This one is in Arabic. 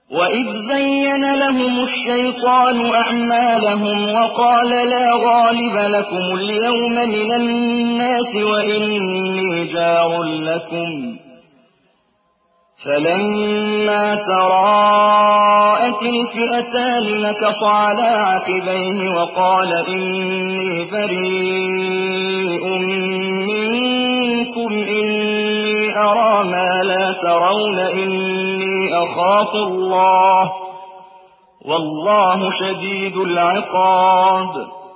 وَإِذْ زَيَّنَ لَهُمُ الشَّيْطَانُ أَعْمَالَهُمْ وَقَالَ لَا غَالِبَ لَكُمُ الْيَوْمَ مِنَ النَّاسِ وَإِنِّي جَارٌ لَكُمْ ۖ فَلَمَّا تَرَاءَتِ الْفِئَتَانِ نَكَصَ عَلَىٰ عَقِبَيْهِ وَقَالَ إِنِّي بَرِيءٌ مِّنكُمْ إِنِّي أَرَىٰ مَا لَا تَرَوْنَ إِنِّي أَخَافُ اللَّهَ ۚ وَاللَّهُ شَدِيدُ الْعِقَابِ.